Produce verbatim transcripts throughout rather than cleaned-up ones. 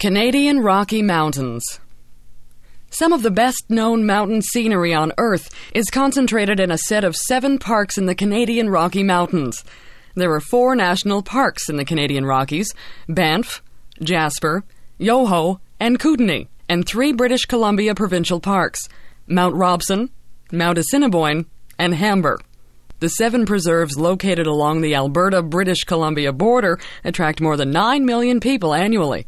Canadian Rocky Mountains. Some of the best-known mountain scenery on Earth is concentrated in a set of seven parks in the Canadian Rocky Mountains. There are four national parks in the Canadian Rockies: Banff, Jasper, Yoho, and Kootenay, and three British Columbia provincial parks: Mount Robson, Mount Assiniboine, and Hamber. The seven preserves located along the Alberta-British Columbia border attract more than nine million people annually.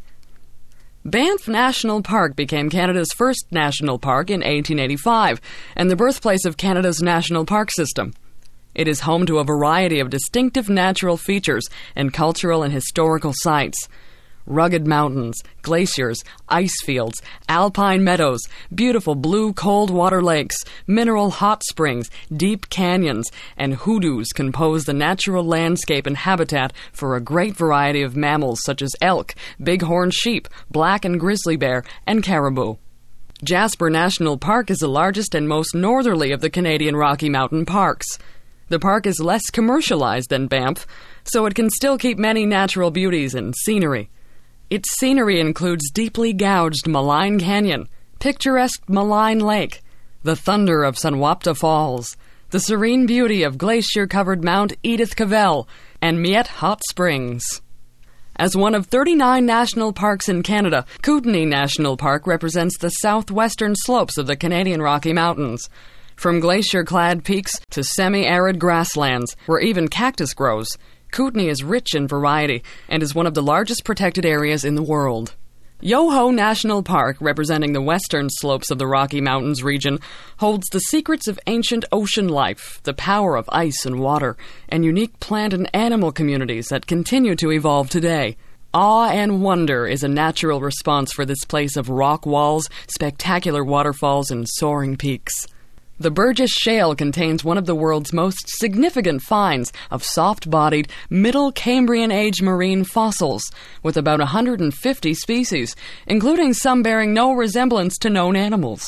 Banff National Park became Canada's first national park in eighteen eighty-five and the birthplace of Canada's national park system. It is home to a variety of distinctive natural features and cultural and historical sites. Rugged mountains, glaciers, ice fields, alpine meadows, beautiful blue cold water lakes, mineral hot springs, deep canyons, and hoodoos compose the natural landscape and habitat for a great variety of mammals such as elk, bighorn sheep, black and grizzly bear, and caribou. Jasper National Park is the largest and most northerly of the Canadian Rocky Mountain parks. The park is less commercialized than Banff, so it can still keep many natural beauties and scenery. Its scenery includes deeply gouged Malign Canyon, picturesque Malign Lake, the thunder of Sunwapta Falls, the serene beauty of glacier-covered Mount Edith Cavell, and Miette Hot Springs. As one of thirty-nine national parks in Canada, Kootenay National Park represents the southwestern slopes of the Canadian Rocky Mountains. From glacier-clad peaks to semi-arid grasslands, where even cactus grows, Kootenay is rich in variety and is one of the largest protected areas in the world. Yoho National Park, representing the western slopes of the Rocky Mountains region, holds the secrets of ancient ocean life, the power of ice and water, and unique plant and animal communities that continue to evolve today. Awe and wonder is a natural response for this place of rock walls, spectacular waterfalls, and soaring peaks. The Burgess Shale contains one of the world's most significant finds of soft-bodied, Middle Cambrian-age marine fossils, with about one hundred fifty species, including some bearing no resemblance to known animals.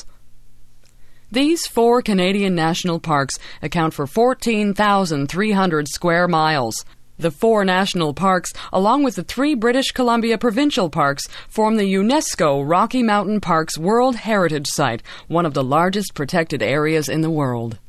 These four Canadian national parks account for fourteen thousand three hundred square miles. The four national parks, along with the three British Columbia provincial parks, form the UNESCO Rocky Mountain Parks World Heritage Site, one of the largest protected areas in the world.